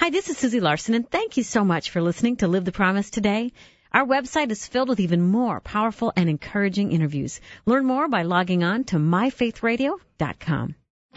Hi, this is Susie Larson, and thank you so much for listening to Live the Promise today. Our website is filled with even more powerful and encouraging interviews. Learn more by logging on to myfaithradio.com.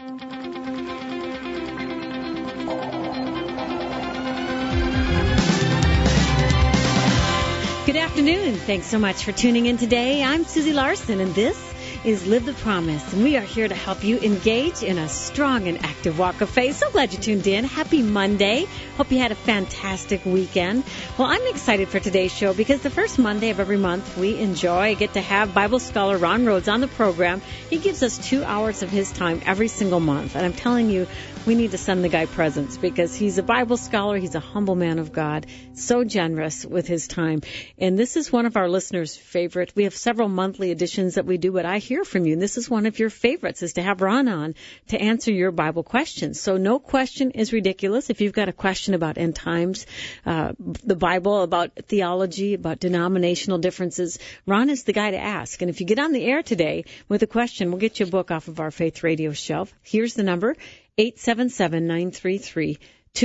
Good afternoon. Thanks so much for tuning in today. I'm Susie Larson, and this is Live the Promise, and we are here to help you engage in a strong and active walk of faith. So glad you tuned in. Happy Monday. Hope you had a fantastic weekend. Well, I'm excited for today's show because the first Monday of every month we get to have Bible scholar Ron Rhodes on the program. He gives us 2 hours of his time every single month, and I'm telling you, we need to send the guy presents because he's a Bible scholar. He's a humble man of God, so generous with his time. And this is one of our listeners' favorite. We have several monthly editions that we do, but I hear from you. And this is one of your favorites, is to have Ron on to answer your Bible questions. So no question is ridiculous. If you've got a question about end times, the Bible, about theology, about denominational differences, Ron is the guy to ask. And if you get on the air today with a question, we'll get you a book off of our Faith Radio shelf. Here's the number. 877-933-2484,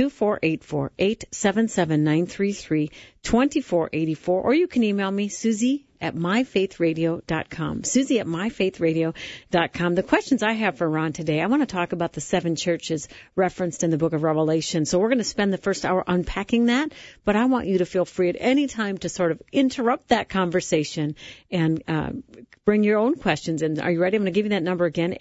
877-933-2484, or you can email me, Susie@myfaithradio.com, Susie@myfaithradio.com. The questions I have for Ron today, I want to talk about the 7 churches referenced in the book of Revelation. So we're going to spend the first hour unpacking that, but I want you to feel free at any time to sort of interrupt that conversation and bring your own questions in. Are you ready? I'm going to give you that number again,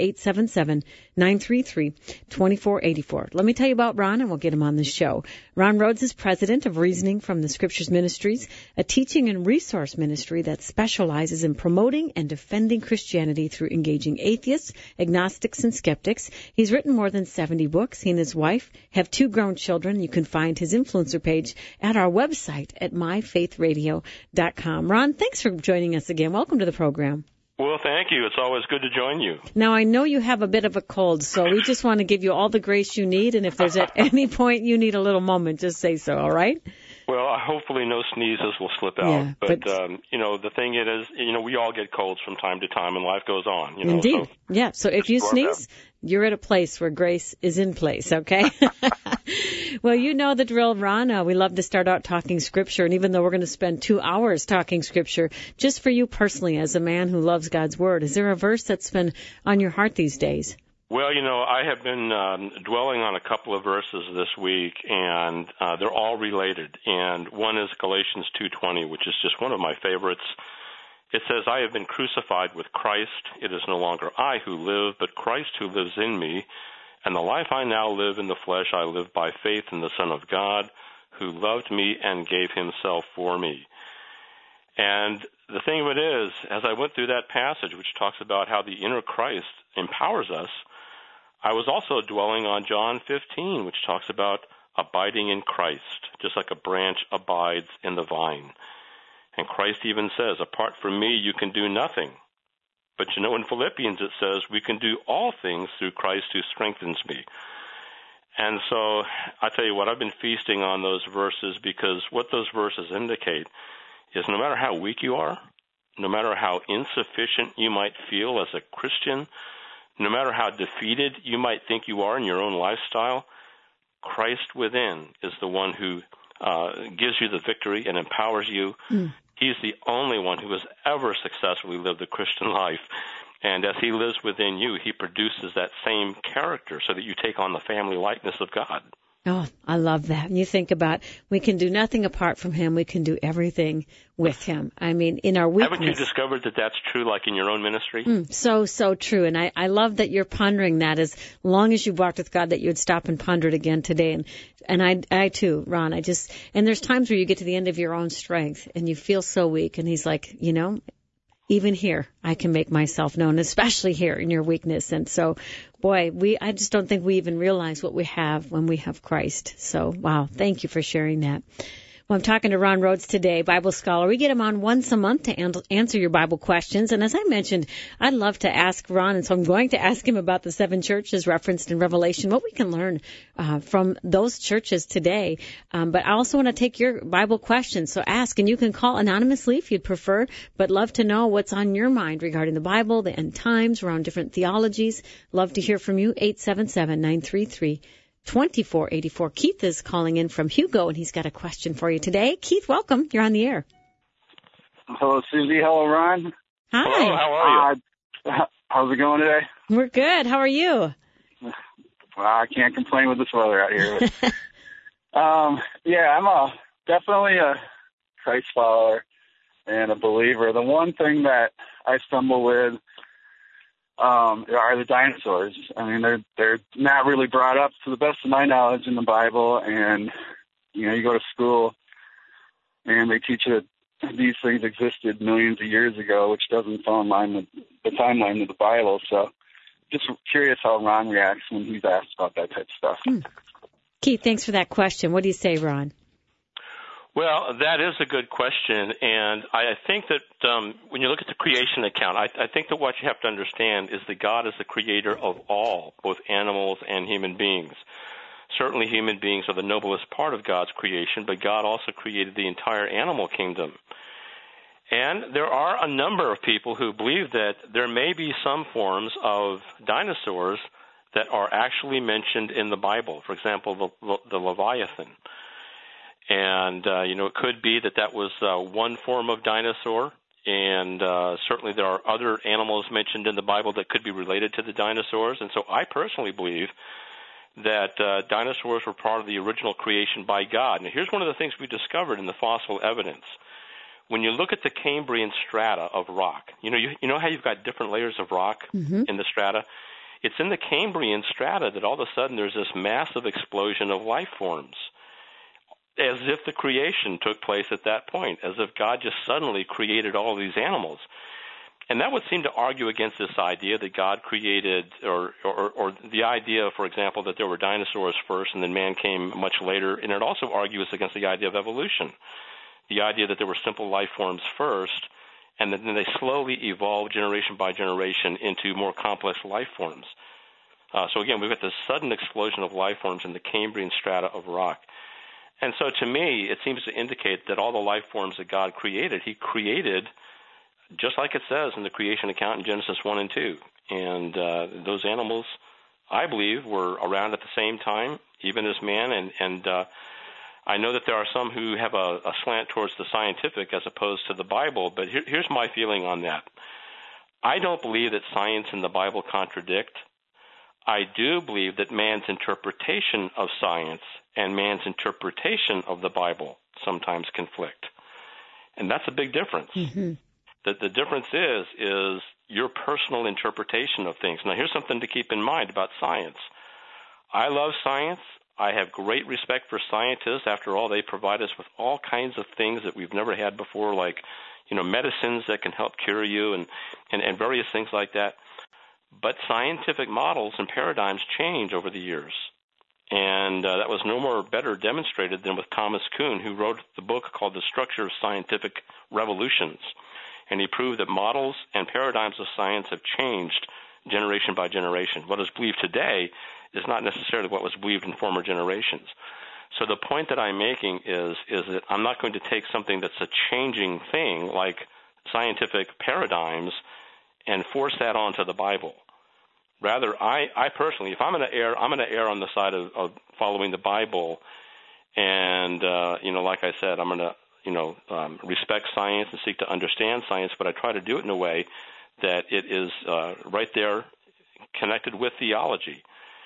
877-933-2484. Let me tell you about Ron, and we'll get him on the show. Ron Rhodes is president of Reasoning from the Scriptures Ministries, a teaching and resource ministry that specializes in promoting and defending Christianity through engaging atheists, agnostics, and skeptics. He's written more than 70 books. He and his wife have 2 grown children. You can find his influencer page at our website at myfaithradio.com. Ron, thanks for joining us again. Welcome to the program. Well, thank you. It's always good to join you. Now, I know you have a bit of a cold, so we just want to give you all the grace you need, and if there's at any point you need a little moment, just say so, all right? Well, hopefully no sneezes will slip out. Yeah, but the thing is, we all get colds from time to time, and life goes on. Indeed. So, yeah, so if you sneeze, you're at a place where grace is in place, okay? Well, you know the drill, Ron. We love to start out talking Scripture, and even though we're going to spend 2 hours talking Scripture, just for you personally, as a man who loves God's Word, is there a verse that's been on your heart these days? Well, I have been dwelling on a couple of verses this week, and they're all related. And one is Galatians 2:20, which is just one of my favorites. It says, I have been crucified with Christ. It is no longer I who live, but Christ who lives in me. And the life I now live in the flesh, I live by faith in the Son of God, who loved me and gave himself for me. And the thing of it is, as I went through that passage, which talks about how the inner Christ empowers us, I was also dwelling on John 15, which talks about abiding in Christ, just like a branch abides in the vine. And Christ even says, apart from me, you can do nothing. But in Philippians it says, we can do all things through Christ who strengthens me. And so I tell you what, I've been feasting on those verses because what those verses indicate is no matter how weak you are, no matter how insufficient you might feel as a Christian, no matter how defeated you might think you are in your own lifestyle, Christ within is the one who gives you the victory and empowers you. He's the only one who has ever successfully lived the Christian life. And as he lives within you, he produces that same character so that you take on the family likeness of God. Oh, I love that. And you think about, we can do nothing apart from him. We can do everything with him. I mean, in our weakness. Haven't you discovered that that's true, like in your own ministry? So true. And I love that you're pondering that as long as you've walked with God, that you would stop and ponder it again today. And I too, Ron, and there's times where you get to the end of your own strength and you feel so weak. And he's like, even here, I can make myself known, especially here in your weakness. And so, boy, I just don't think we even realize what we have when we have Christ. So, wow, thank you for sharing that. Well, I'm talking to Ron Rhodes today, Bible scholar. We get him on once a month to answer your Bible questions. And as I mentioned, I'd love to ask Ron, and so I'm going to ask him about the 7 churches referenced in Revelation, what we can learn from those churches today. But I also want to take your Bible questions. So ask, and you can call anonymously if you'd prefer, but love to know what's on your mind regarding the Bible, the end times, around different theologies. Love to hear from you, 877-933-2484. 2484. Keith is calling in from Hugo, and he's got a question for you today. Keith, welcome. You're on the air. Hello, Susie. Hello, Ron. Hi. Hello, how are you? How's it going today? We're good. How are you? Well, I can't complain with this weather out here. But, I'm definitely a Christ follower and a believer. The one thing that I stumble with are the dinosaurs. I mean, they're not really brought up, to the best of my knowledge, in the Bible. And you go to school and they teach you that these things existed millions of years ago, which doesn't fall in line with the timeline of the Bible. So, just curious how Ron reacts when he's asked about that type of stuff. Keith, thanks for that question. What do you say, Ron? Well, that is a good question, and I think that when you look at the creation account, I think that what you have to understand is that God is the creator of all, both animals and human beings. Certainly human beings are the noblest part of God's creation, but God also created the entire animal kingdom. And there are a number of people who believe that there may be some forms of dinosaurs that are actually mentioned in the Bible. For example, the Leviathan. And, it could be that was one form of dinosaur. And certainly there are other animals mentioned in the Bible that could be related to the dinosaurs. And so I personally believe that dinosaurs were part of the original creation by God. Now, here's one of the things we discovered in the fossil evidence. When you look at the Cambrian strata of rock, you know how you've got different layers of rock in the strata? It's in the Cambrian strata that all of a sudden there's this massive explosion of life forms, as if the creation took place at that point, as if God just suddenly created all these animals. And that would seem to argue against this idea that God created, or the idea, for example, that there were dinosaurs first and then man came much later. And it also argues against the idea of evolution, the idea that there were simple life forms first, and then they slowly evolved generation by generation into more complex life forms. So again, we've got this sudden explosion of life forms in the Cambrian strata of rock. And so to me, it seems to indicate that all the life forms that God created, he created just like it says in the creation account in Genesis 1 and 2. And those animals, I believe, were around at the same time, even as man. And I know that there are some who have a slant towards the scientific as opposed to the Bible, but here's my feeling on that. I don't believe that science and the Bible contradict. I do believe that man's interpretation of science and man's interpretation of the Bible sometimes conflict. And that's a big difference. Mm-hmm. The difference is your personal interpretation of things. Now, here's something to keep in mind about science. I love science. I have great respect for scientists. After all, they provide us with all kinds of things that we've never had before, like, medicines that can help cure you and various things like that. But scientific models and paradigms change over the years. And that was no more better demonstrated than with Thomas Kuhn, who wrote the book called The Structure of Scientific Revolutions. And he proved that models and paradigms of science have changed generation by generation. What is believed today is not necessarily what was believed in former generations. So the point that I'm making is that I'm not going to take something that's a changing thing like scientific paradigms and force that onto the Bible. Rather, I personally, if I'm going to err, I'm going to err on the side of following the Bible. And, like I said, I'm going to respect science and seek to understand science, but I try to do it in a way that it is right there connected with theology.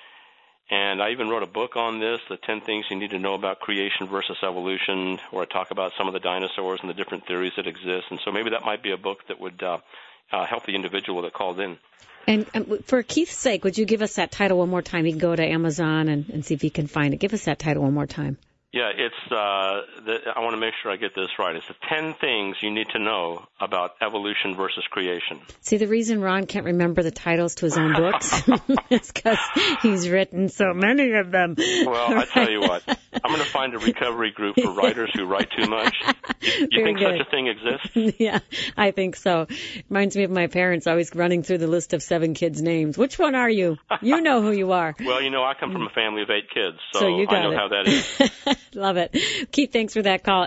And I even wrote a book on this, The 10 Things You Need to Know About Creation versus Evolution, where I talk about some of the dinosaurs and the different theories that exist. And so maybe that might be a book that would help the individual that called in. And for Keith's sake, would you give us that title one more time? He can go to Amazon and see if he can find it. Give us that title one more time. Yeah, it's. I want to make sure I get this right. It's the 10 things you need to know about evolution versus creation. See, the reason Ron can't remember the titles to his own books is because he's written so many of them. Well, I tell you what, I'm going to find a recovery group for writers who write too much. You think such a thing exists? Yeah, I think so. Reminds me of my parents always running through the list of 7 kids' names. Which one are you? You know who you are. Well, I come from a family of 8 kids, so you got I know how that is. Love it. Keith, thanks for that call.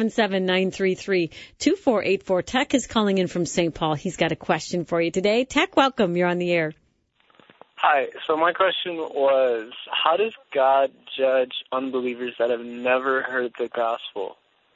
877-933-2484. Tech is calling in from St. Paul. He's got a question for you today. Tech, welcome. You're on the air. Hi. So my question was, how does God judge unbelievers that have never heard the gospel?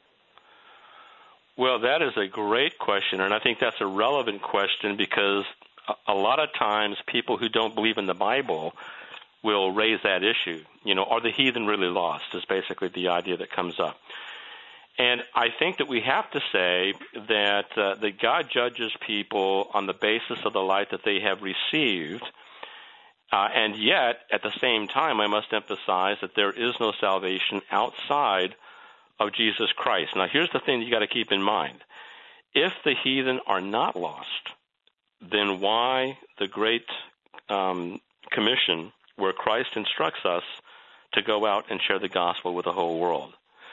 Well, that is a great question, and I think that's a relevant question because a lot of times people who don't believe in the Bible will raise that issue. Are the heathen really lost is basically the idea that comes up. And I think that we have to say that God judges people on the basis of the light that they have received, and yet, at the same time, I must emphasize that there is no salvation outside of Jesus Christ. Now, here's the thing you got to keep in mind. If the heathen are not lost, then why the Great Commission where Christ instructs us to go out and share the gospel with the whole world?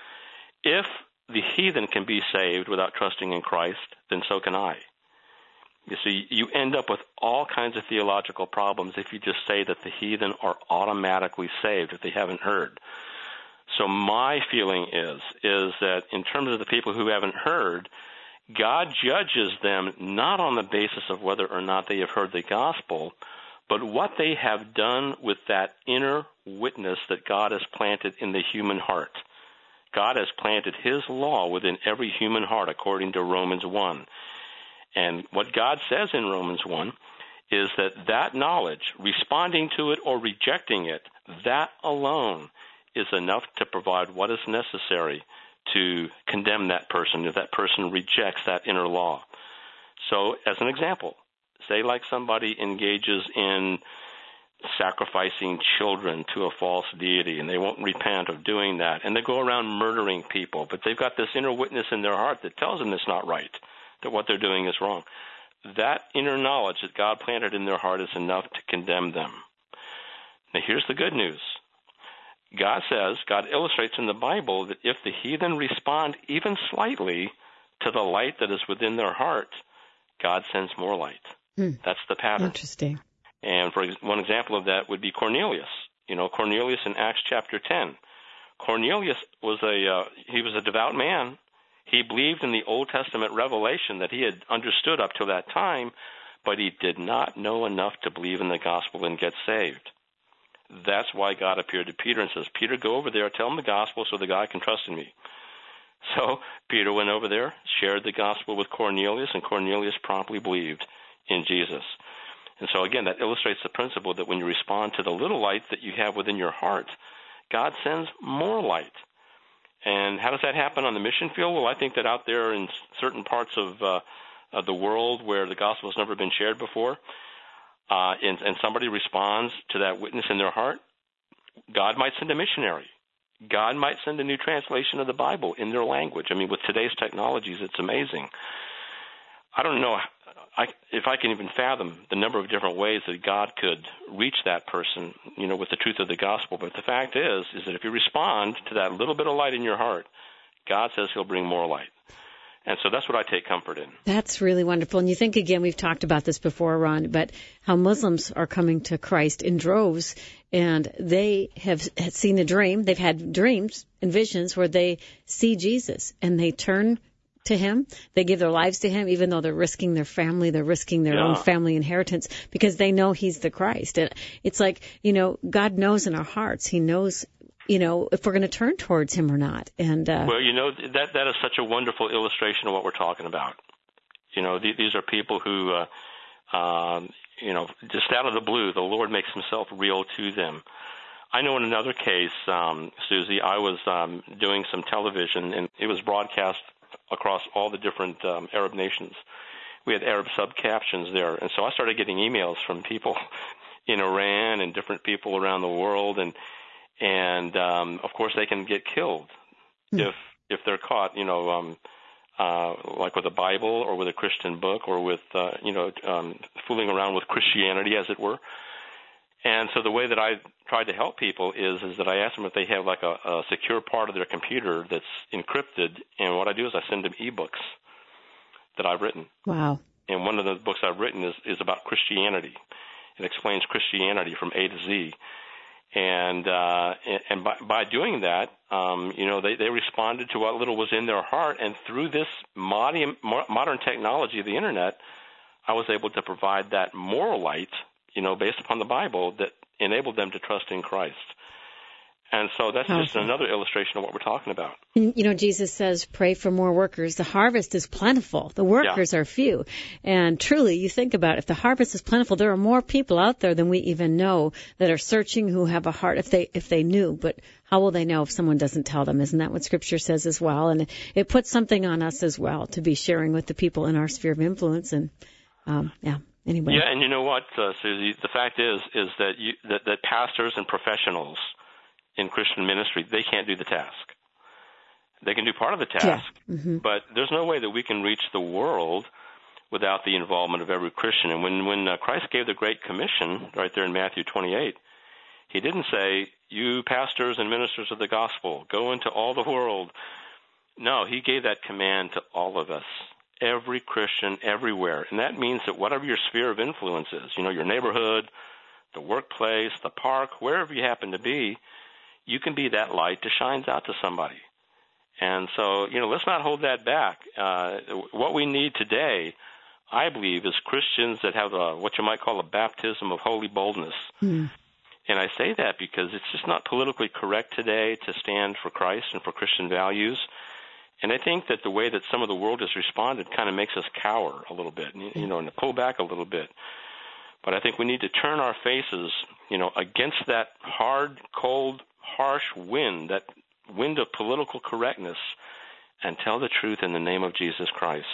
If the heathen can be saved without trusting in Christ, then so can I. You see, you end up with all kinds of theological problems if you just say that the heathen are automatically saved if they haven't heard. So my feeling is that in terms of the people who haven't heard, God judges them not on the basis of whether or not they have heard the gospel, but what they have done with that inner witness that God has planted in the human heart. God has planted his law within every human heart, according to Romans 1. And what God says in Romans 1 is that knowledge, responding to it or rejecting it, that alone is enough to provide what is necessary to condemn that person if that person rejects that inner law. So, as an example, say like somebody engages in sacrificing children to a false deity, and they won't repent of doing that, and they go around murdering people, but they've got this inner witness in their heart that tells them it's not right, that what they're doing is wrong. That inner knowledge that God planted in their heart is enough to condemn them. Now, here's the good news. God illustrates in the Bible that if the heathen respond even slightly to the light that is within their heart, God sends more light. That's the pattern. Interesting. And for one example of that would be Cornelius. Cornelius in Acts chapter 10. Cornelius was a devout man. He believed in the Old Testament revelation that he had understood up to that time, but he did not know enough to believe in the gospel and get saved. That's why God appeared to Peter and says, Peter, go over there, tell him the gospel so the guy can trust in me. So Peter went over there, shared the gospel with Cornelius, and Cornelius promptly believed in Jesus. And so, again, that illustrates the principle that when you respond to the little light that you have within your heart, God sends more light. And how does that happen on the mission field? Well, I think that out there in certain parts of the world where the gospel has never been shared before, and somebody responds to that witness in their heart, God might send a missionary. God might send a new translation of the Bible in their language. I mean, with today's technologies, it's amazing. I don't know if I can even fathom the number of different ways that God could reach that person, with the truth of the gospel. But the fact is that if you respond to that little bit of light in your heart, God says he'll bring more light. And so that's what I take comfort in. That's really wonderful. And you think, again, we've talked about this before, Ron, but how Muslims are coming to Christ in droves, and they have seen a dream. They've had dreams and visions where they see Jesus, and they turn to him. They give their lives to him, even though they're risking their family, they're risking their own family inheritance, because they know he's the Christ. And it's like, God knows in our hearts. He knows if we're going to turn towards him or not. And well, that is such a wonderful illustration of what we're talking about. These are people who, just out of the blue, the Lord makes himself real to them. I know in another case, Susie, I was doing some television, and it was broadcast across all the different Arab nations. We had Arab subcaptions there, and so I started getting emails from people in Iran and different people around the world, and of course they can get killed if they're caught, like with a Bible or with a Christian book or with fooling around with Christianity, as it were. And so the way that I tried to help people is that I ask them if they have like a secure part of their computer that's encrypted, and what I do is I send them ebooks that I've written. Wow. And one of the books I've written is about Christianity. It explains Christianity from A to Z. And by doing that, they responded to what little was in their heart, and through this modern technology of the Internet, I was able to provide that more light based upon the Bible that enabled them to trust in Christ. And so that's just another illustration of what we're talking about. Jesus says, pray for more workers. The harvest is plentiful. The workers are few. And truly, you think about it, if the harvest is plentiful, there are more people out there than we even know that are searching, who have a heart if they knew. But how will they know if someone doesn't tell them? Isn't that what Scripture says as well? And it puts something on us as well to be sharing with the people in our sphere of influence. And, anyway. Yeah, and you know what, Susie? The fact is that pastors and professionals in Christian ministry, they can't do the task. They can do part of the task, but there's no way that we can reach the world without the involvement of every Christian. And when Christ gave the Great Commission, right there in Matthew 28, he didn't say, you pastors and ministers of the gospel, go into all the world. No, he gave that command to all of us, every Christian, everywhere. And that means that whatever your sphere of influence is, your neighborhood, the workplace, the park, wherever you happen to be, you can be that light that shines out to somebody. And so, let's not hold that back. What we need today, I believe, is Christians that have what you might call a baptism of holy boldness. And I say that because it's just not politically correct today to stand for Christ and for Christian values. And I think that the way that some of the world has responded kind of makes us cower a little bit, and to pull back a little bit. But I think we need to turn our faces, against that hard, cold, harsh wind, that wind of political correctness, and tell the truth in the name of Jesus Christ.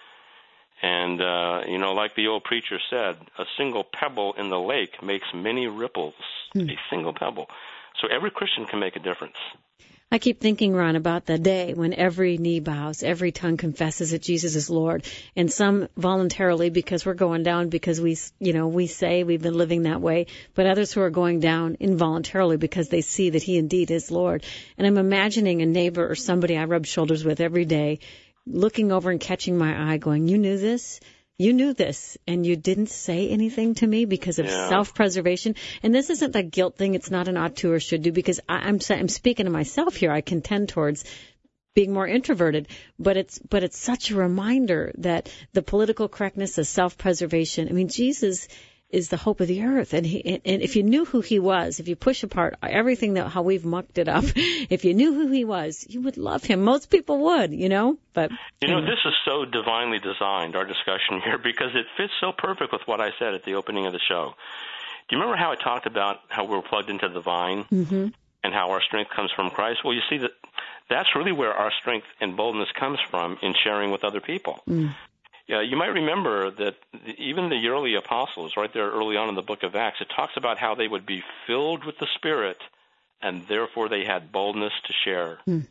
And, like the old preacher said, a single pebble in the lake makes many ripples, a single pebble. So every Christian can make a difference. I keep thinking, Ron, about the day when every knee bows, every tongue confesses that Jesus is Lord, and some voluntarily because we're going down because we say we've been living that way, but others who are going down involuntarily because they see that He indeed is Lord. And I'm imagining a neighbor or somebody I rub shoulders with every day, looking over and catching my eye, going, "You knew this? You knew this, and you didn't say anything to me because of self-preservation." And this isn't a guilt thing. It's not an ought to or should do, because I'm speaking to myself here. I contend towards being more introverted, but it's such a reminder that the political correctness, the self-preservation. I mean, Jesus is the hope of the earth, and if you knew who He was, if you push apart everything how we've mucked it up, if you knew who He was, you would love Him. Most people would, but this is so divinely designed, our discussion here, because it fits so perfect with what I said at the opening of the show. Do you remember how I talked about how we're plugged into the vine and how our strength comes from Christ? Well, you see that's really where our strength and boldness comes from in sharing with other people. Yeah, you might remember that even the early apostles, right there early on in the book of Acts, it talks about how they would be filled with the Spirit, and therefore they had boldness to share. You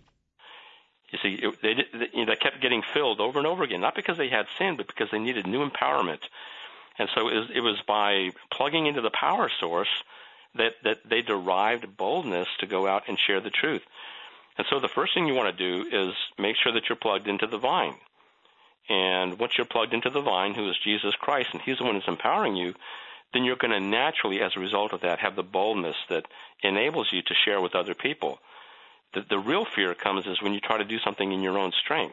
see, they kept getting filled over and over again, not because they had sin, but because they needed new empowerment. And so it was by plugging into the power source that they derived boldness to go out and share the truth. And so the first thing you want to do is make sure that you're plugged into the vine. And once you're plugged into the vine, who is Jesus Christ, and He's the one who's empowering you, then you're going to naturally, as a result of that, have the boldness that enables you to share with other people. The real fear comes is when you try to do something in your own strength.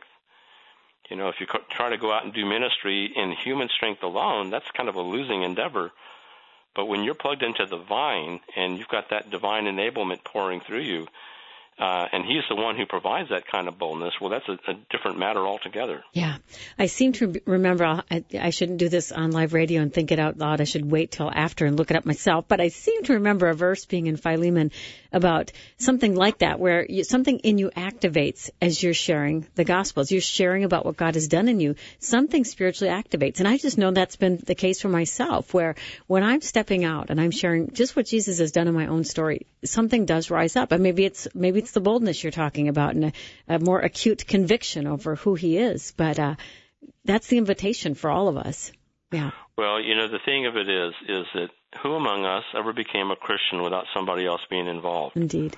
If you try to go out and do ministry in human strength alone, that's kind of a losing endeavor. But when you're plugged into the vine and you've got that divine enablement pouring through you, and He's the one who provides that kind of boldness, well, that's a different matter altogether. Yeah. I seem to remember, I shouldn't do this on live radio and think it out loud. I should wait till after and look it up myself. But I seem to remember a verse being in Philemon about something like that, where something in you activates as you're sharing the gospel. As you're sharing about what God has done in you, something spiritually activates. And I just know that's been the case for myself, where when I'm stepping out and I'm sharing just what Jesus has done in my own story, something does rise up. And maybe it's the boldness you're talking about and a more acute conviction over who He is. But that's the invitation for all of us. Yeah. Well, the thing of it is that who among us ever became a Christian without somebody else being involved? Indeed.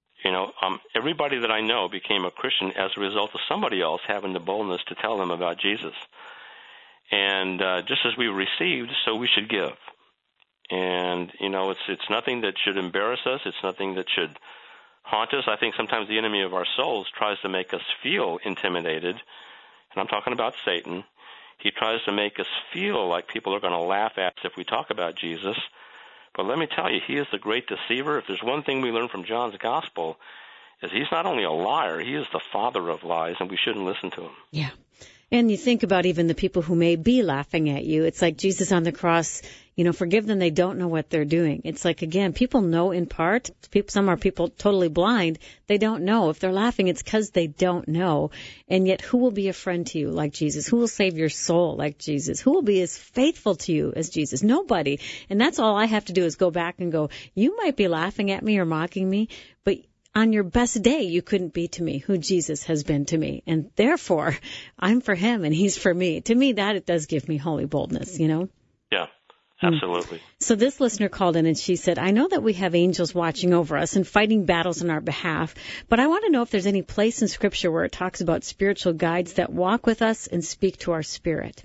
Everybody that I know became a Christian as a result of somebody else having the boldness to tell them about Jesus. And just as we received, so we should give. And, it's nothing that should embarrass us. It's nothing that should haunt us. I think sometimes the enemy of our souls tries to make us feel intimidated, and I'm talking about Satan. He tries to make us feel like people are going to laugh at us if we talk about Jesus. But let me tell you, he is the great deceiver. If there's one thing we learn from John's gospel, is he's not only a liar, he is the father of lies, and we shouldn't listen to him. Yeah. And you think about even the people who may be laughing at you. It's like Jesus on the cross, forgive them, they don't know what they're doing. It's like, again, people know in part. Some are people totally blind. They don't know. If they're laughing, it's because they don't know. And yet, who will be a friend to you like Jesus? Who will save your soul like Jesus? Who will be as faithful to you as Jesus? Nobody. And that's all I have to do is go back and go, you might be laughing at me or mocking me, but on your best day, you couldn't be to me who Jesus has been to me. And therefore, I'm for him and he's for me. To me, that it does give me holy boldness, Yeah, absolutely. So this listener called in and she said, I know that we have angels watching over us and fighting battles on our behalf, but I want to know if there's any place in Scripture where it talks about spiritual guides that walk with us and speak to our spirit.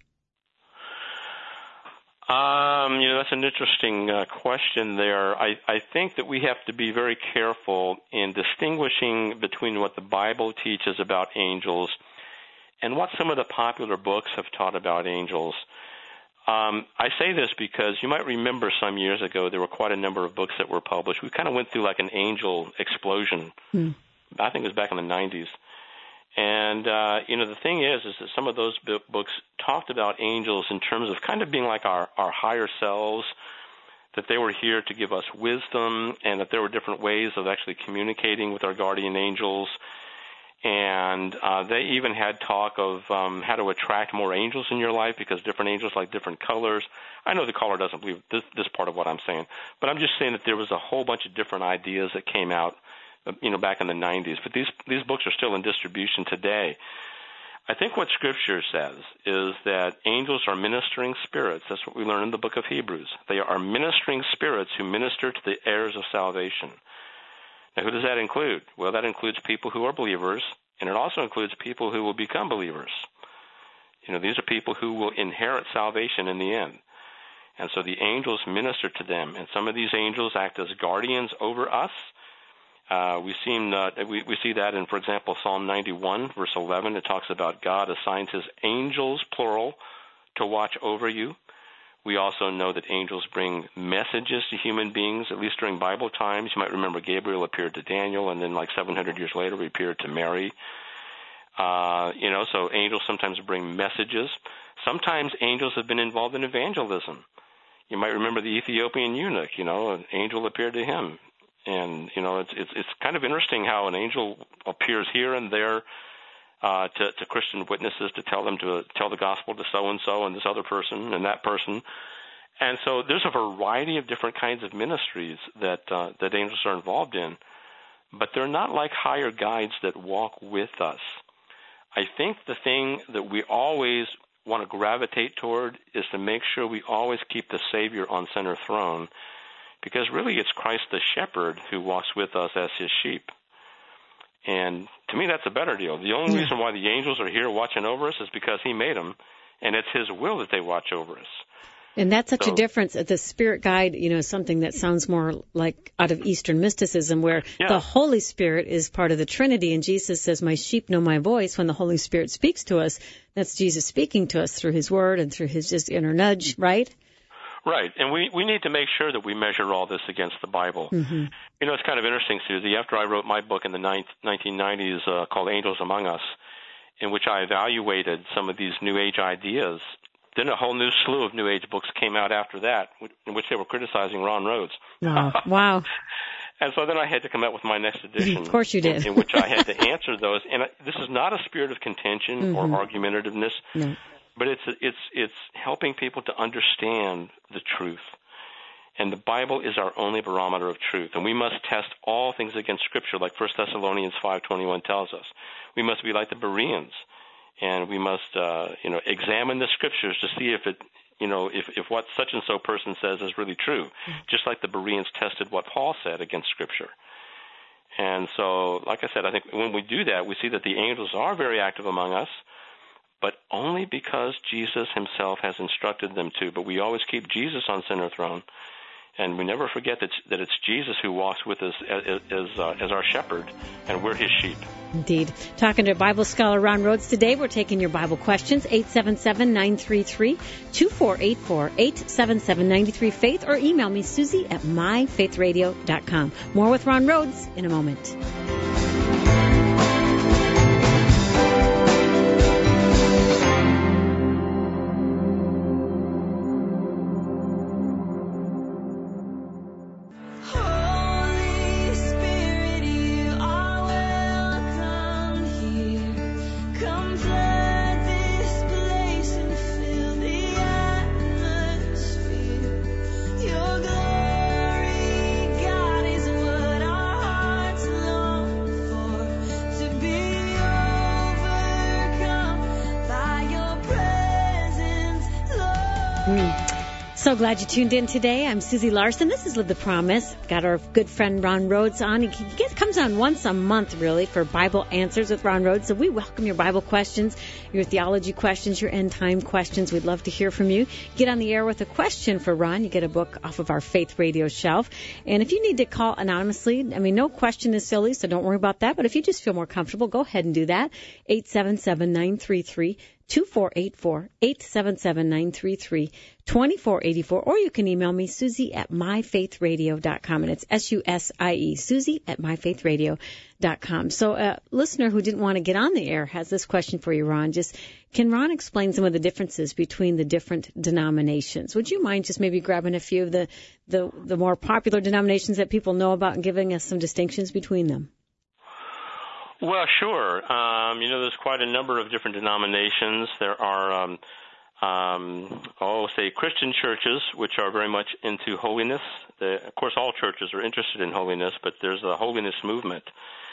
That's an interesting question there. I think that we have to be very careful in distinguishing between what the Bible teaches about angels and what some of the popular books have taught about angels. I say this because you might remember some years ago there were quite a number of books that were published. We kind of went through like an angel explosion. I think it was back in the 90s. And, the thing is that some of those books talked about angels in terms of kind of being like our higher selves, that they were here to give us wisdom, and that there were different ways of actually communicating with our guardian angels. And they even had talk of how to attract more angels in your life because different angels like different colors. I know the caller doesn't believe this part of what I'm saying, but I'm just saying that there was a whole bunch of different ideas that came out back in the 90s. But these books are still in distribution today. I think what Scripture says is that angels are ministering spirits. That's what we learn in the book of Hebrews. They are ministering spirits who minister to the heirs of salvation. Now, who does that include? Well, that includes people who are believers, and it also includes people who will become believers. These are people who will inherit salvation in the end. And so the angels minister to them, and some of these angels act as guardians over us. We see that in, for example, Psalm 91, verse 11. It talks about God assigns his angels, plural, to watch over you. We also know that angels bring messages to human beings, at least during Bible times. You might remember Gabriel appeared to Daniel, and then like 700 years later he appeared to Mary. So angels sometimes bring messages. Sometimes angels have been involved in evangelism. You might remember the Ethiopian eunuch, an angel appeared to him. And, it's kind of interesting how an angel appears here and there to Christian witnesses to tell them to tell the gospel to so-and-so and this other person and that person. And so there's a variety of different kinds of ministries that angels are involved in, but they're not like higher guides that walk with us. I think the thing that we always want to gravitate toward is to make sure we always keep the Savior on center throne, because really it's Christ the shepherd who walks with us as his sheep. And to me, that's a better deal. The only reason why the angels are here watching over us is because he made them, and it's his will that they watch over us. And that's such a difference. The spirit guide, is something that sounds more like out of Eastern mysticism, where the Holy Spirit is part of the Trinity, and Jesus says, my sheep know my voice. When the Holy Spirit speaks to us, that's Jesus speaking to us through his word and through his just inner nudge, right? Right, and we need to make sure that we measure all this against the Bible. Mm-hmm. It's kind of interesting, Susie. After I wrote my book in the 1990s called Angels Among Us, in which I evaluated some of these New Age ideas, then a whole new slew of New Age books came out after that, in which they were criticizing Ron Rhodes. Oh, wow. And so then I had to come out with my next edition. Of course you did. in which I had to answer those. And this is not a spirit of contention or argumentativeness. No. But it's helping people to understand the truth. And the Bible is our only barometer of truth. And we must test all things against Scripture, like 1 Thessalonians 5:21 tells us. We must be like the Bereans, and we must examine the Scriptures to see if what such and so person says is really true, just like the Bereans tested what Paul said against Scripture. And so, like I said, I think when we do that, we see that the angels are very active among us, but only because Jesus himself has instructed them to. But we always keep Jesus on center throne, And we never forget that it's Jesus who walks with us as our shepherd, and we're his sheep. Indeed. Talking to Bible scholar Ron Rhodes today. We're taking your Bible questions, 877-933-2484, 877-93-FAITH, or email me, Susie at myfaithradio.com. More with Ron Rhodes in a moment. So glad you tuned in today. I'm Susie Larson. This is Live the Promise. Got our good friend Ron Rhodes on. He comes on once a month, really, for Bible Answers with Ron Rhodes. So we welcome your Bible questions, your theology questions, your end time questions. We'd love to hear from you. Get on the air with a question for Ron. You get a book off of our Faith Radio shelf. And if you need to call anonymously, no question is silly, so don't worry about that. But if you just feel more comfortable, go ahead and do that. 877-933-2484, 877-933-2484, or you can email me, Susie at myfaithradio.com, and it's SUSIE, Susie at myfaithradio.com. So a listener who didn't want to get on the air has this question for you, Ron. Can Ron explain some of the differences between the different denominations? Would you mind just maybe grabbing a few of the more popular denominations that people know about and giving us some distinctions between them? Well, sure. There's quite a number of different denominations. There are, Christian churches, which are very much into holiness. Of course, all churches are interested in holiness, but there's a holiness movement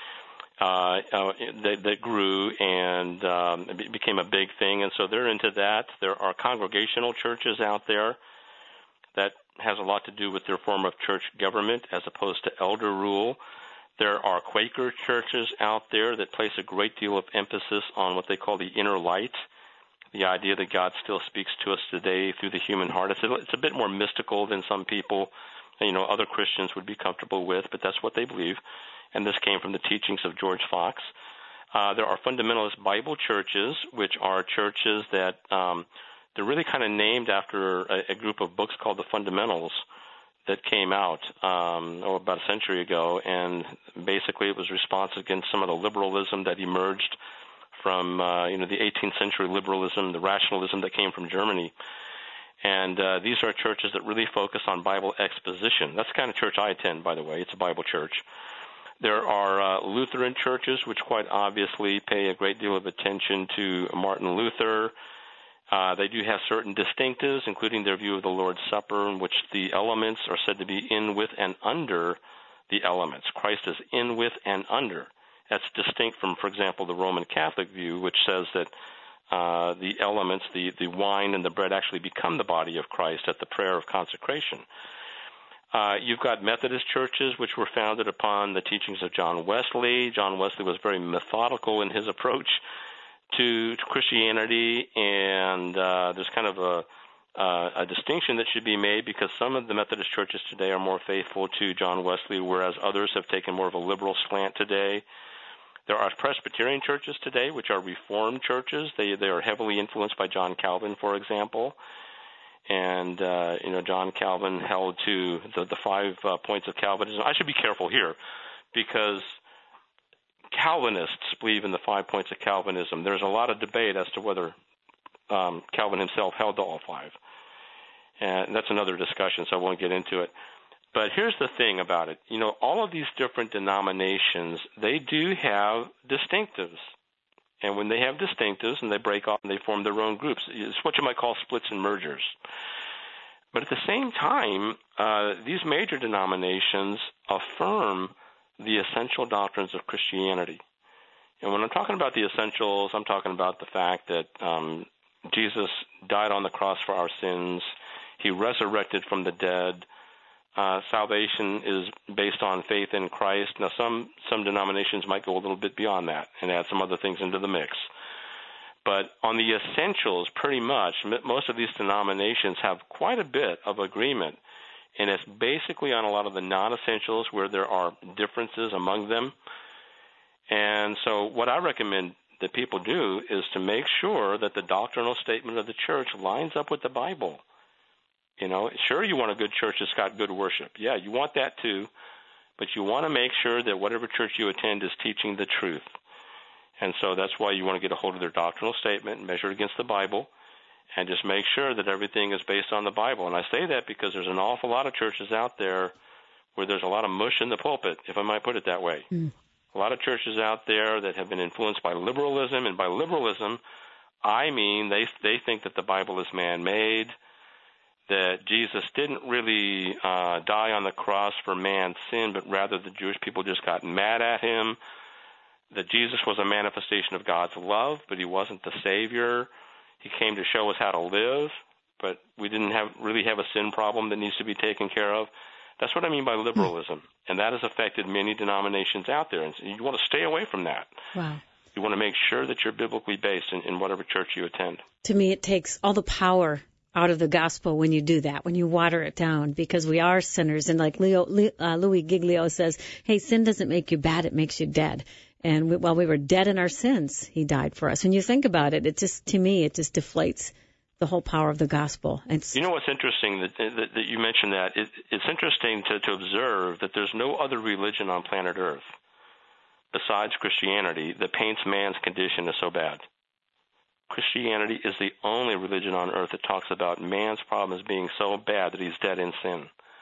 that grew and it became a big thing, and so they're into that. There are congregational churches out there that has a lot to do with their form of church government as opposed to elder rule. There are Quaker churches out there that place a great deal of emphasis on what they call the inner light, the idea that God still speaks to us today through the human heart. It's a bit more mystical than some people, other Christians would be comfortable with, but that's what they believe. And this came from the teachings of George Fox. There are fundamentalist Bible churches, which are churches that they're really kind of named after a group of books called the Fundamentals that came out about a century ago, and basically it was response against some of the liberalism that emerged from the 18th century liberalism, the rationalism that came from Germany. And these are churches that really focus on Bible exposition. That's the kind of church I attend, by the way. It's a Bible church. There are Lutheran churches, which quite obviously pay a great deal of attention to Martin Luther. They do have certain distinctives, including their view of the Lord's Supper, in which the elements are said to be in, with, and under the elements. Christ is in, with, and under. That's distinct from, for example, the Roman Catholic view, which says that the elements, the wine and the bread, actually become the body of Christ at the prayer of consecration. You've got Methodist churches, which were founded upon the teachings of John Wesley. John Wesley was very methodical in his approach to Christianity, and there's kind of a distinction that should be made because some of the Methodist churches today are more faithful to John Wesley, whereas others have taken more of a liberal slant today. There are Presbyterian churches today, which are Reformed churches. They are heavily influenced by John Calvin, for example. And, John Calvin held to the 5 points of Calvinism. I should be careful here because Calvinists believe in the 5 points of Calvinism. There's a lot of debate as to whether Calvin himself held to all 5. And that's another discussion, so I won't get into it. But here's the thing about it. All of these different denominations, they do have distinctives. And when they have distinctives and they break off and they form their own groups, it's what you might call splits and mergers. But at the same time, these major denominations affirm the essential doctrines of Christianity. And when I'm talking about the essentials, I'm talking about the fact that Jesus died on the cross for our sins. He resurrected from the dead. Salvation is based on faith in Christ. Now, some denominations might go a little bit beyond that and add some other things into the mix. But on the essentials, pretty much, most of these denominations have quite a bit of agreement and it's basically on a lot of the non-essentials where there are differences among them. And so what I recommend that people do is to make sure that the doctrinal statement of the church lines up with the Bible. You know, sure, you want a good church that's got good worship. Yeah, you want that too, but you want to make sure that whatever church you attend is teaching the truth. And so that's why you want to get a hold of their doctrinal statement and measure it against the Bible, and just make sure that everything is based on the Bible. And I say that because there's an awful lot of churches out there where there's a lot of mush in the pulpit, if I might put it that way. A lot of churches out there that have been influenced by liberalism, and by liberalism, I mean they think that the Bible is man-made, that Jesus didn't really die on the cross for man's sin, but rather the Jewish people just got mad at him, that Jesus was a manifestation of God's love, but he wasn't the Savior. He came to show us how to live, but we didn't really have a sin problem that needs to be taken care of. That's what I mean by liberalism, and that has affected many denominations out there, and so you want to stay away from that. Wow. You want to make sure that you're biblically based in whatever church you attend. To me, it takes all the power out of the gospel when you do that, when you water it down, because we are sinners. And like Louis Giglio says, hey, sin doesn't make you bad, it makes you dead. And while we were dead in our sins, he died for us. When you think about it, to me, it just deflates the whole power of the gospel. You know what's interesting that you mentioned that? It's interesting to observe that there's no other religion on planet Earth besides Christianity that paints man's condition as so bad. Christianity is the only religion on earth that talks about man's problem as being so bad that he's dead in sin.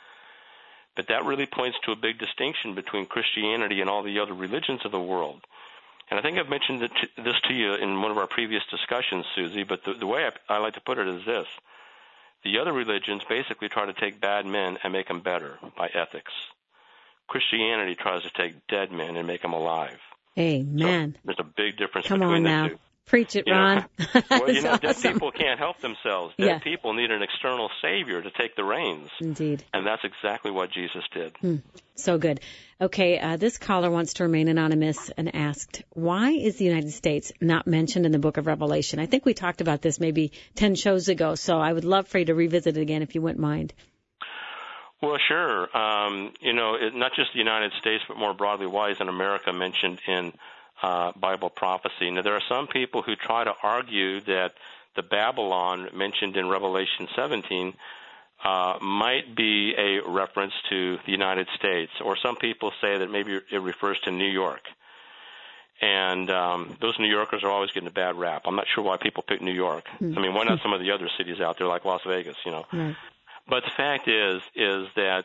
But that really points to a big distinction between Christianity and all the other religions of the world. And I think I've mentioned this to you in one of our previous discussions, Susie, but the way I like to put it is this. The other religions basically try to take bad men and make them better by ethics. Christianity tries to take dead men and make them alive. Amen. So there's a big difference Come between on now. the two. Preach it, Ron. Well, dead awesome. people can't help themselves. Dead people need an external Savior to take the reins. Indeed. And that's exactly what Jesus did. So good. Okay, this caller wants to remain anonymous and asked, why is the United States not mentioned in the book of Revelation? I think we talked about this maybe 10 shows ago, so I would love for you to revisit it again if you wouldn't mind. Well, sure. Not just the United States, but more broadly, why isn't America mentioned in Bible prophecy? Now, there are some people who try to argue that the Babylon mentioned in Revelation 17 might be a reference to the United States, or some people say that maybe it refers to New York. And those New Yorkers are always getting a bad rap. I'm not sure why people pick New York. I mean, why not some of the other cities out there like Las Vegas, Right. But the fact is that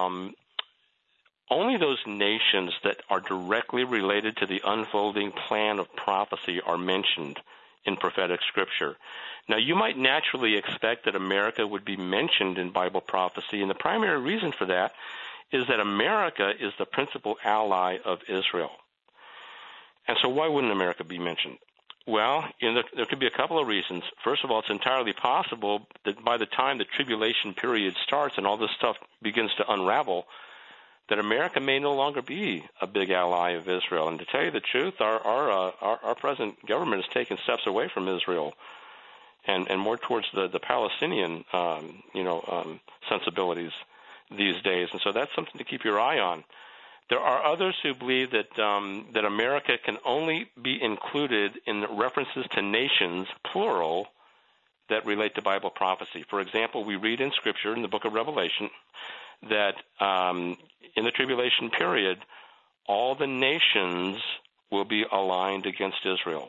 only those nations that are directly related to the unfolding plan of prophecy are mentioned in prophetic scripture. Now, you might naturally expect that America would be mentioned in Bible prophecy, and the primary reason for that is that America is the principal ally of Israel. And so why wouldn't America be mentioned? Well, there could be a couple of reasons. First of all, it's entirely possible that by the time the tribulation period starts and all this stuff begins to unravel, that America may no longer be a big ally of Israel. And to tell you the truth, our present government is taking steps away from Israel and more towards the Palestinian sensibilities these days. And so that's something to keep your eye on. There are others who believe that America can only be included in references to nations, plural, that relate to Bible prophecy. For example, we read in Scripture in the book of Revelation that in the tribulation period, all the nations will be aligned against Israel.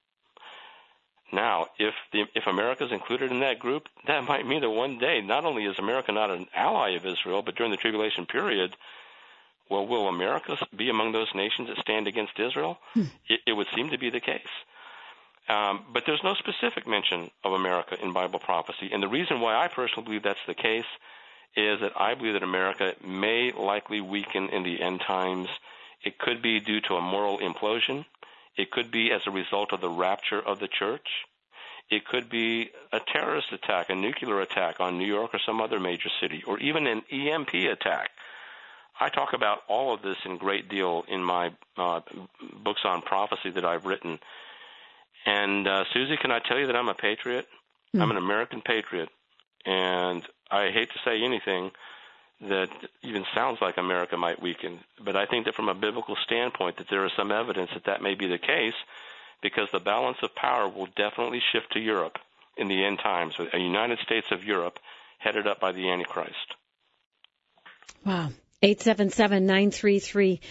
Now, if America is included in that group, that might mean that one day, not only is America not an ally of Israel, but during the tribulation period, well, will America be among those nations that stand against Israel? It would seem to be the case. But there's no specific mention of America in Bible prophecy. And the reason why I personally believe that's the case is that I believe that America may likely weaken in the end times. It could be due to a moral implosion. It could be as a result of the rapture of the church. It could be a terrorist attack, a nuclear attack on New York or some other major city, or even an EMP attack. I talk about all of this in great deal in my books on prophecy that I've written. And, Susie, can I tell you that I'm a patriot? I'm an American patriot. And I hate to say anything, that even sounds like America might weaken. But I think that from a biblical standpoint that there is some evidence that that may be the case, because the balance of power will definitely shift to Europe in the end times, a United States of Europe headed up by the Antichrist. Wow. 877-933-2484,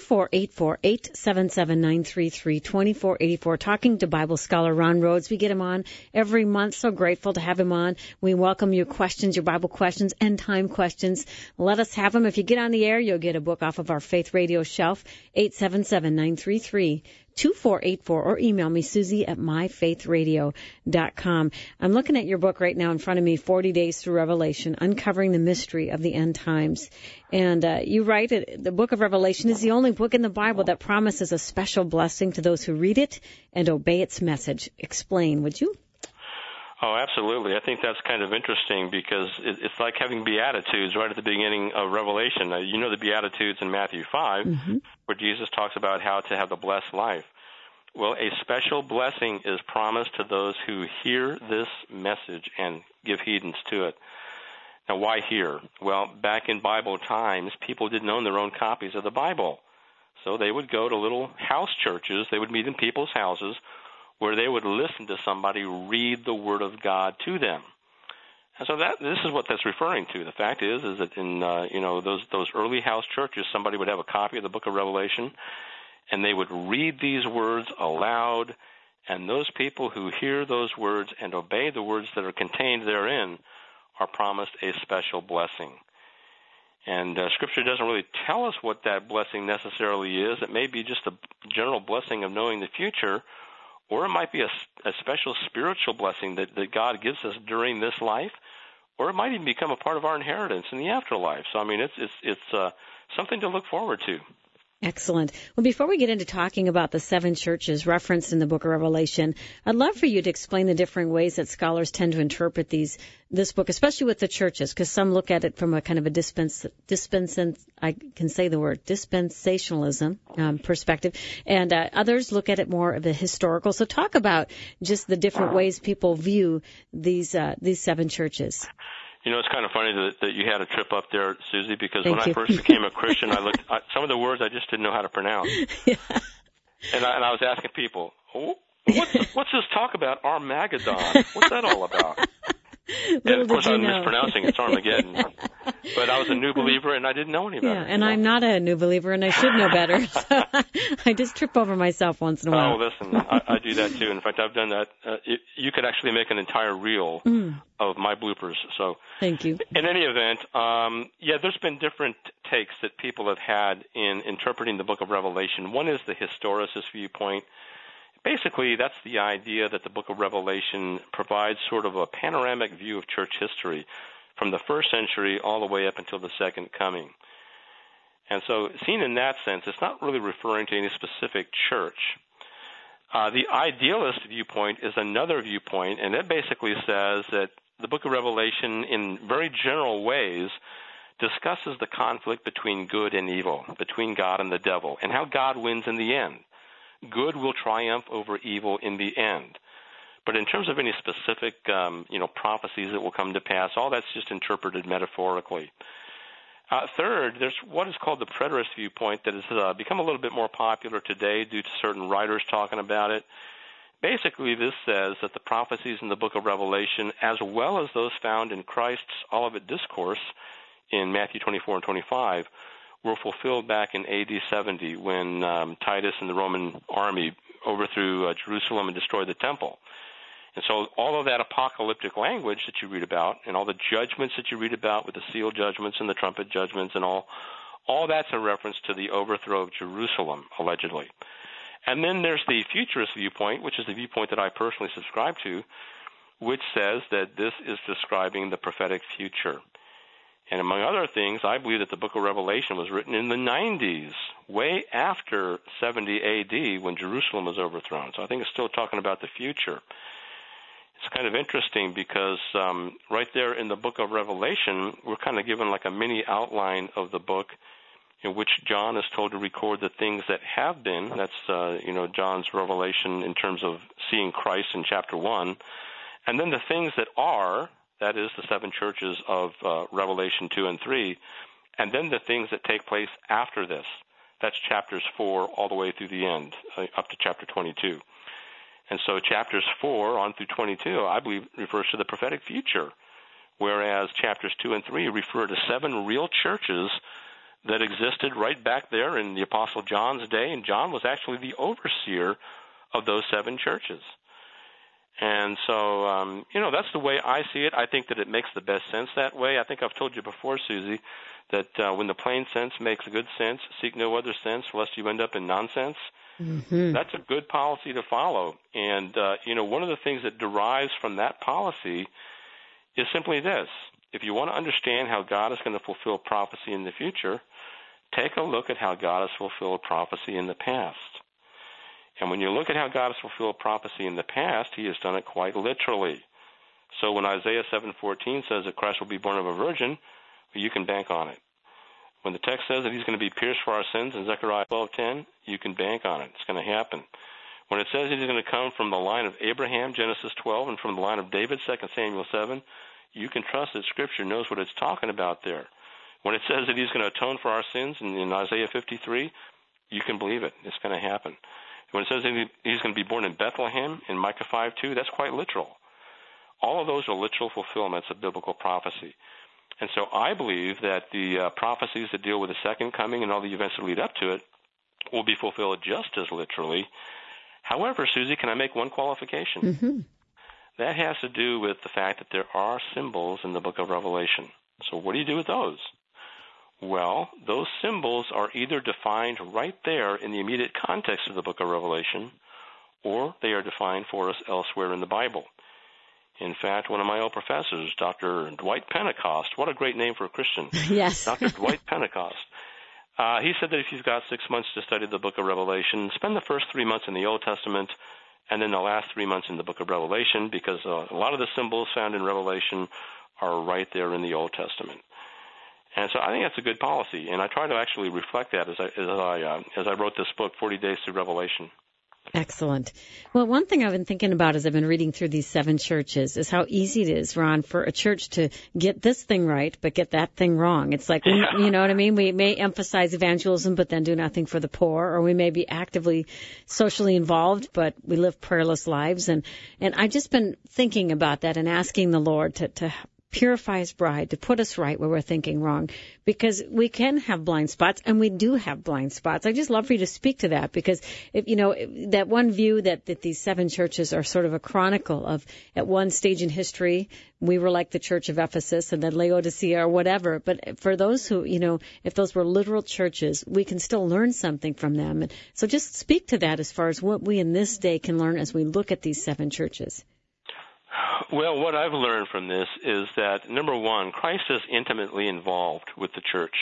877-933-2484. Talking to Bible scholar Ron Rhodes. We get him on every month. So grateful to have him on. We welcome your questions, your Bible questions, end time questions. Let us have them. If you get on the air, you'll get a book off of our Faith Radio shelf, 877-933-2484, or email me, Susie at myfaithradio.com. I'm looking at your book right now in front of me, 40 Days Through Revelation, Uncovering the Mystery of the End Times. And you write, the book of Revelation is the only book in the Bible that promises a special blessing to those who read it and obey its message. Explain, would you? Oh, absolutely. I think that's kind of interesting because it's like having Beatitudes right at the beginning of Revelation. You know the Beatitudes in Matthew 5, where Jesus talks about how to have the blessed life. Well, a special blessing is promised to those who hear this message and give heedance to it. Now, why hear? Well, back in Bible times, people didn't own their own copies of the Bible. So they would go to little house churches. They would meet in people's houses where they would listen to somebody read the Word of God to them. And so this is what that's referring to. The fact is that in those early house churches, somebody would have a copy of the book of Revelation, and they would read these words aloud, and those people who hear those words and obey the words that are contained therein are promised a special blessing. And Scripture doesn't really tell us what that blessing necessarily is. It may be just a general blessing of knowing the future, or it might be a special spiritual blessing that God gives us during this life, or it might even become a part of our inheritance in the afterlife. So, I mean, it's something to look forward to. Excellent. Well, before we get into talking about the 7 churches referenced in the book of Revelation, I'd love for you to explain the different ways that scholars tend to interpret this book, especially with the churches, because some look at it from a kind of a dispensationalism perspective, and others look at it more of a historical. So talk about just the different ways people view these 7 chures. You know, it's kind of funny that you had a trip up there, Susie, because when I first became a Christian, I looked at some of the words I just didn't know how to pronounce. Yeah. And I was asking people, what's this talk about Armageddon? What's that all about? And of course, I was mispronouncing it. It's Armageddon. But I was a new believer, and I didn't know any better. Yeah, and I'm not a new believer, and I should know better. So I just trip over myself once in a while. Oh, listen, I do that, too. In fact, I've done that. You could actually make an entire reel of my bloopers. So thank you. In any event, there's been different takes that people have had in interpreting the book of Revelation. One is the historicist viewpoint. Basically, that's the idea that the book of Revelation provides sort of a panoramic view of church history from the first century all the way up until the second coming. And so seen in that sense, it's not really referring to any specific church. The idealist viewpoint is another viewpoint, and it basically says that the book of Revelation, in very general ways, discusses the conflict between good and evil, between God and the devil, and how God wins in the end. Good will triumph over evil in the end. But in terms of any specific, prophecies that will come to pass, all that's just interpreted metaphorically. Third, there's what is called the preterist viewpoint that has become a little bit more popular today due to certain writers talking about it. Basically, this says that the prophecies in the book of Revelation, as well as those found in Christ's Olivet Discourse in Matthew 24 and 25, were fulfilled back in AD 70 when Titus and the Roman army overthrew Jerusalem and destroyed the temple. And so all of that apocalyptic language that you read about and all the judgments that you read about with the seal judgments and the trumpet judgments and all that's a reference to the overthrow of Jerusalem, allegedly. And then there's the futurist viewpoint, which is the viewpoint that I personally subscribe to, which says that this is describing the prophetic future. And among other things, I believe that the book of Revelation was written in the 90s, way after 70 A.D. when Jerusalem was overthrown. So I think it's still talking about the future. It's kind of interesting because right there in the book of Revelation, we're kind of given like a mini outline of the book in which John is told to record the things that have been. That's, John's revelation in terms of seeing Christ in chapter 1. And then the things that are, that is the seven churches of Revelation 2 and 3, and then the things that take place after this. That's chapters 4 all the way through the end, up to chapter 22. And so chapters 4 on through 22, I believe, refers to the prophetic future, whereas chapters 2 and 3 refer to seven real churches that existed right back there in the Apostle John's day, and John was actually the overseer of those seven churches. And so, that's the way I see it. I think that it makes the best sense that way. I think I've told you before, Susie, that when the plain sense makes good sense, seek no other sense, lest you end up in nonsense. Mm-hmm. That's a good policy to follow. And, one of the things that derives from that policy is simply this. If you want to understand how God is going to fulfill prophecy in the future, take a look at how God has fulfilled prophecy in the past. And when you look at how God has fulfilled prophecy in the past, he has done it quite literally. So when Isaiah 7:14 says that Christ will be born of a virgin, you can bank on it. When the text says that he's going to be pierced for our sins in Zechariah 12:10, you can bank on it. It's going to happen. When it says he's going to come from the line of Abraham, Genesis 12, and from the line of David, 2 Samuel 7, you can trust that Scripture knows what it's talking about there. When it says that he's going to atone for our sins in Isaiah 53, you can believe it. It's going to happen. When it says that he's going to be born in Bethlehem in Micah 5:2, that's quite literal. All of those are literal fulfillments of biblical prophecy. And so I believe that the prophecies that deal with the second coming and all the events that lead up to it will be fulfilled just as literally. However, Susie, can I make one qualification? Mm-hmm. That has to do with the fact that there are symbols in the book of Revelation. So what do you do with those? Well, those symbols are either defined right there in the immediate context of the book of Revelation, or they are defined for us elsewhere in the Bible. In fact, one of my old professors, Dr. Dwight Pentecost, what a great name for a Christian. Yes. Dr. Dwight Pentecost. He said that if you've got 6 months to study the book of Revelation, spend the first 3 months in the Old Testament and then the last 3 months in the book of Revelation, because a lot of the symbols found in Revelation are right there in the Old Testament. And so I think that's a good policy, and I try to actually reflect that as I wrote this book, 40 Days Through Revelation. Excellent. Well, one thing I've been thinking about as I've been reading through these seven churches is how easy it is, Ron, for a church to get this thing right but get that thing wrong. It's like, you know what I mean? We may emphasize evangelism but then do nothing for the poor, or we may be actively socially involved but we live prayerless lives. And I've just been thinking about that and asking the Lord to purify his bride, to put us right where we're thinking wrong, because we can have blind spots, and we do have blind spots. I just love for you to speak to that, because if that one view that these seven churches are sort of a chronicle of, at one stage in history, we were like the church of Ephesus and then Laodicea or whatever. But for those who, if those were literal churches, we can still learn something from them. And so just speak to that as far as what we in this day can learn as we look at these seven churches. Well, what I've learned from this is that, number one, Christ is intimately involved with the church.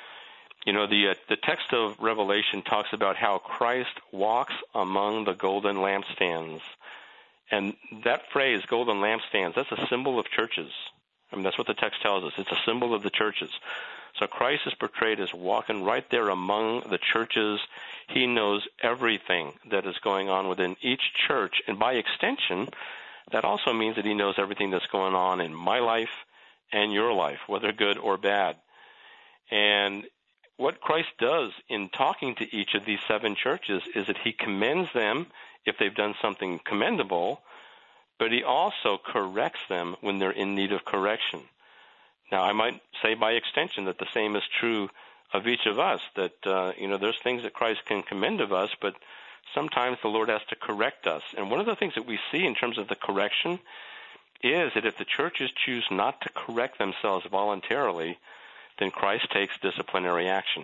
The text of Revelation talks about how Christ walks among the golden lampstands. And that phrase, golden lampstands, that's a symbol of churches. I mean, that's what the text tells us. It's a symbol of the churches. So Christ is portrayed as walking right there among the churches. He knows everything that is going on within each church. And by extension, that also means that he knows everything that's going on in my life and your life, whether good or bad. And what Christ does in talking to each of these seven churches is that he commends them if they've done something commendable, but he also corrects them when they're in need of correction. Now, I might say by extension that the same is true of each of us, that, there's things that Christ can commend of us, but sometimes the Lord has to correct us. And one of the things that we see in terms of the correction is that if the churches choose not to correct themselves voluntarily, then Christ takes disciplinary action.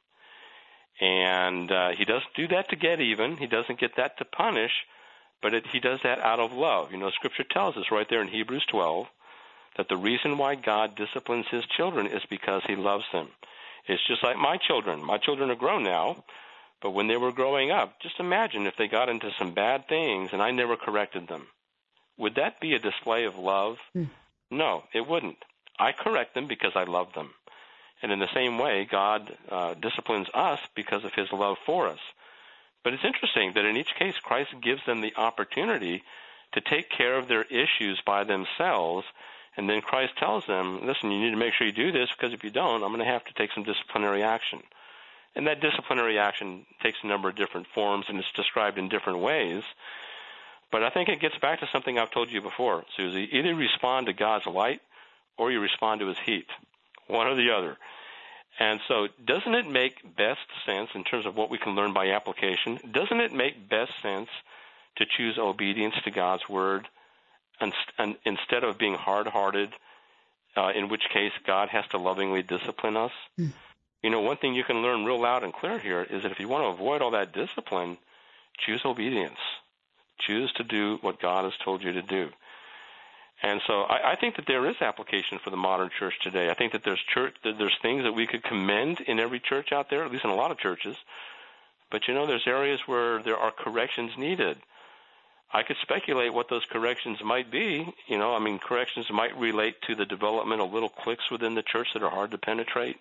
And he doesn't do that to get even. He doesn't get that to punish, but he does that out of love. Scripture tells us right there in Hebrews 12 that the reason why God disciplines his children is because he loves them. It's just like my children. My children are grown now. But when they were growing up, just imagine if they got into some bad things and I never corrected them. Would that be a display of love? No, it wouldn't. I correct them because I love them. And in the same way, God disciplines us because of his love for us. But it's interesting that in each case, Christ gives them the opportunity to take care of their issues by themselves, And then Christ tells them, listen, you need to make sure you do this, because if you don't, I'm going to have to take some disciplinary action. And that disciplinary action takes a number of different forms, and it's described in different ways. But I think it gets back to something I've told you before, Susie. Either you respond to God's light or you respond to his heat, one or the other. And so doesn't it make best sense in terms of what we can learn by application? Doesn't it make best sense to choose obedience to God's word instead of being hard-hearted, in which case God has to lovingly discipline us? Mm. You know, one thing you can learn real loud and clear here is that if you want to avoid all that discipline, choose obedience. Choose to do what God has told you to do. And so I think that there is application for the modern church today. I think that there's things that we could commend in every church out there, at least in a lot of churches. But, you know, there's areas where there are corrections needed. I could speculate what those corrections might be. You know, I mean, corrections might relate to the development of little cliques within the church that are hard to penetrate.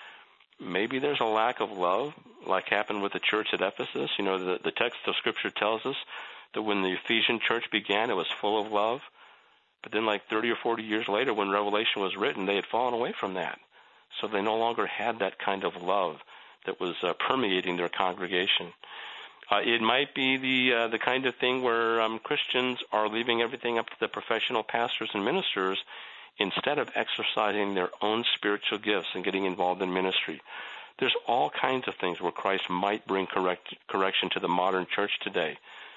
Maybe there's a lack of love, like happened with the church at Ephesus. You know, the text of Scripture tells us that when the Ephesian church began, it was full of love. But then like 30 or 40 years later, when Revelation was written, they had fallen away from that. So they no longer had that kind of love that was permeating their congregation. It might be the kind of thing where Christians are leaving everything up to the professional pastors and ministers instead of exercising their own spiritual gifts and getting involved in ministry. There's all kinds of things where Christ might bring correction to the modern church today.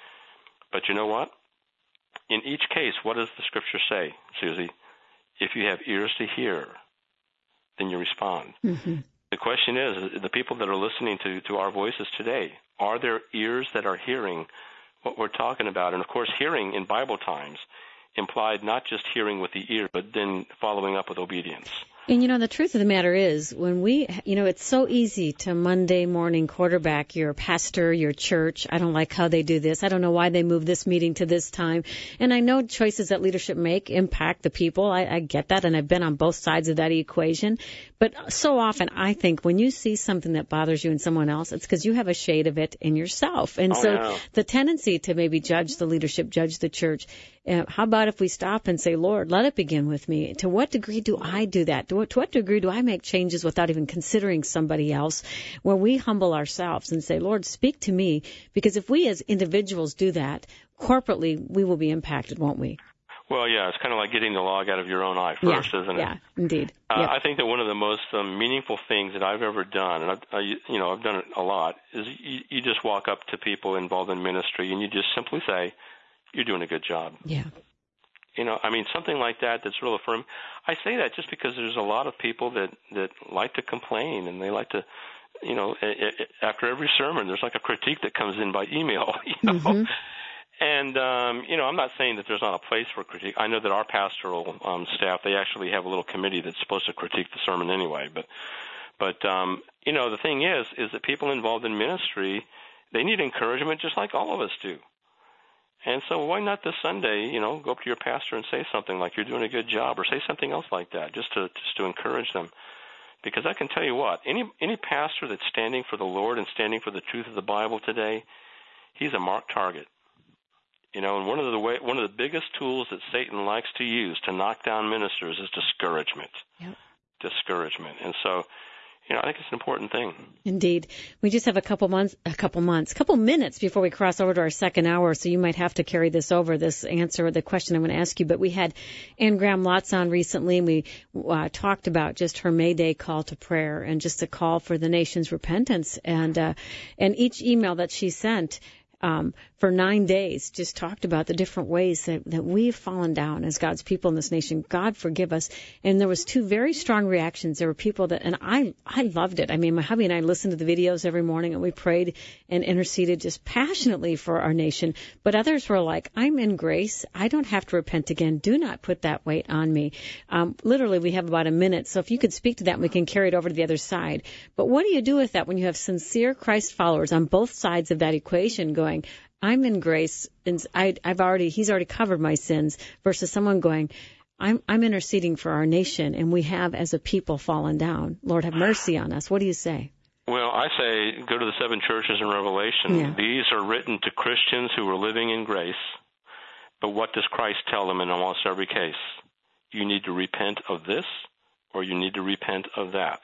But you know what? In each case, what does the Scripture say, Susie? If you have ears to hear, then you respond. Mm-hmm. The question is, the people that are listening to our voices today, are there ears that are hearing what we're talking about? And, of course, hearing in Bible times implied not just hearing with the ear, but then following up with obedience. And, you know, the truth of the matter is, when we, you know, it's so easy to Monday morning quarterback your pastor, your church. I don't like how they do this. I don't know why they move this meeting to this time. And I know choices that leadership make impact the people. I get that, and I've been on both sides of that equation. But so often, I think when you see something that bothers you in someone else, it's because you have a shade of it in yourself. And the tendency to maybe judge the leadership, judge the church, how about if we stop and say, Lord, let it begin with me? To what degree do I do that? To what degree do I make changes without even considering somebody else? Where we humble ourselves and say, Lord, speak to me. Because if we as individuals do that, corporately, we will be impacted, won't we? Well, yeah, it's kind of like getting the log out of your own eye first, isn't it? Yeah, indeed. I think that one of the most meaningful things that I've ever done, and I've done it a lot, is you just walk up to people involved in ministry and you just simply say, you're doing a good job. Yeah. You know, I mean, something like that's real affirming. I say that just because there's a lot of people that like to complain, and they like to, you know, after every sermon, there's like a critique that comes in by email, you know. Mm-hmm. And, you know, I'm not saying that there's not a place for critique. I know that our pastoral staff, they actually have a little committee that's supposed to critique the sermon anyway. But you know, the thing is that people involved in ministry, they need encouragement just like all of us do. And so why not this Sunday, you know, go up to your pastor and say something like you're doing a good job, or say something else like that, just to encourage them. Because I can tell you what, any pastor that's standing for the Lord and standing for the truth of the Bible today, he's a marked target. You know, and one of the biggest tools that Satan likes to use to knock down ministers is discouragement. Yep. Discouragement. And so, you know, I think it's an important thing. Indeed. We just have a couple minutes before we cross over to our second hour, so you might have to carry this over, this answer, the question I'm going to ask you. But we had Ann Graham-Lotz on recently, and we talked about just her May Day call to prayer and just a call for the nation's repentance. And each email that she sent for 9 days just talked about the different ways that we've fallen down as God's people in this nation. God forgive us. And there was two very strong reactions. There were people that, and I loved it. I mean, my hubby and I listened to the videos every morning, and we prayed and interceded just passionately for our nation. But others were like, I'm in grace. I don't have to repent again. Do not put that weight on me. Literally, we have about a minute. So if you could speak to that, we can carry it over to the other side. But what do you do with that when you have sincere Christ followers on both sides of that equation going, I'm in grace, and he's already covered my sins, versus someone going, I'm interceding for our nation, and we have as a people fallen down. Lord, have mercy on us. What do you say? Well, I say go to the 7 churches in Revelation. Yeah. These are written to Christians who are living in grace. But what does Christ tell them in almost every case? you need to repent of this or you need to repent of that.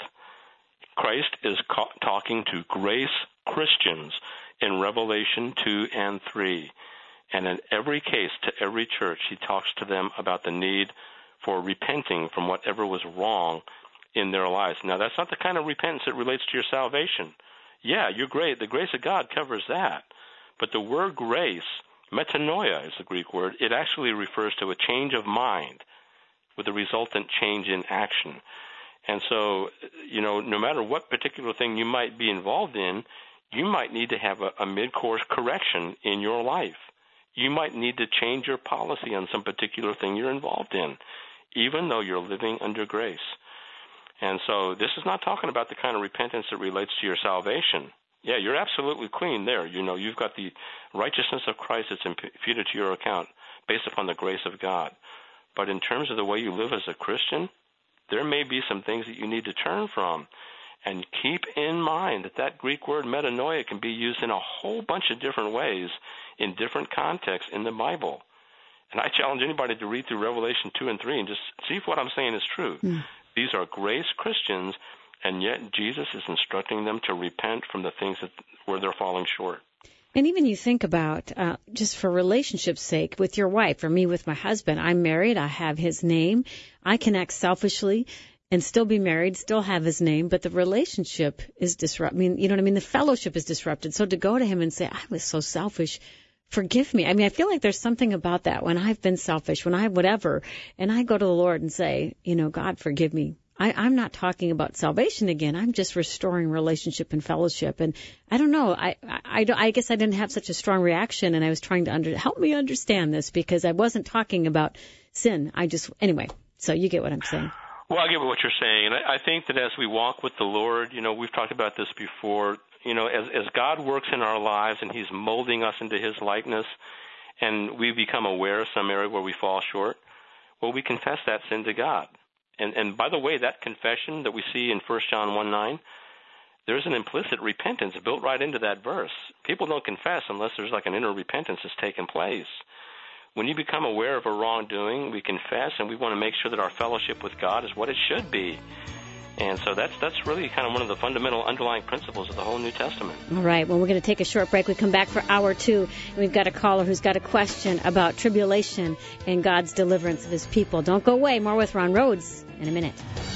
Christ is talking to grace Christians in Revelation 2 and 3. And in every case, to every church, he talks to them about the need for repenting from whatever was wrong in their lives. Now, that's not the kind of repentance that relates to your salvation. Yeah, you're great. The grace of God covers that. But the word grace, metanoia is the Greek word, it actually refers to a change of mind with a resultant change in action. And so, no matter what particular thing you might be involved in, you might need to have a mid-course correction in your life. You might need to change your policy on some particular thing you're involved in, even though you're living under grace. And so this is not talking about the kind of repentance that relates to your salvation. Yeah, you're absolutely clean there. You've got the righteousness of Christ that's imputed to your account based upon the grace of God. But in terms of the way you live as a Christian, there may be some things that you need to turn from. And keep in mind that Greek word metanoia can be used in a whole bunch of different ways in different contexts in the Bible. And I challenge anybody to read through Revelation 2 and 3 and just see if what I'm saying is true. These are grace Christians, and yet Jesus is instructing them to repent from the things where they're falling short. And even you think about, just for relationship's sake, with your wife, or me with my husband, I'm married, I have his name, I can act selfishly and still be married, still have his name, but the relationship is disrupted. The fellowship is disrupted. So to go to him and say, I was so selfish, forgive me. I feel like there's something about that when I've been selfish, when I have whatever, and I go to the Lord and say, God, forgive me. I'm not talking about salvation again. I'm just restoring relationship and fellowship. And I don't know. I guess I didn't have such a strong reaction, and I was trying to help me understand this because I wasn't talking about sin. Anyway, so you get what I'm saying. Well, I get what you're saying. And I think that as we walk with the Lord, we've talked about this before, as God works in our lives and he's molding us into his likeness and we become aware of some area where we fall short, well, we confess that sin to God. And by the way, that confession that we see in 1 John 1:9, there's an implicit repentance built right into that verse. People don't confess unless there's like an inner repentance that's taken place. When you become aware of a wrongdoing, we confess, and we want to make sure that our fellowship with God is what it should be. And so that's really kind of one of the fundamental underlying principles of the whole New Testament. All right. Well, we're going to take a short break. We come back for hour 2, and we've got a caller who's got a question about tribulation and God's deliverance of his people. Don't go away. More with Ron Rhodes in a minute.